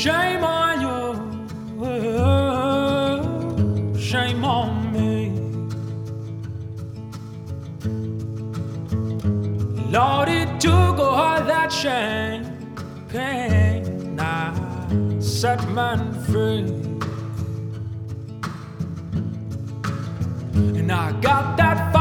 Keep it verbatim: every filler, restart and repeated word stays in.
Shame on you, shame on me. Lord, it took all that shame, pain, I set man free. And I got that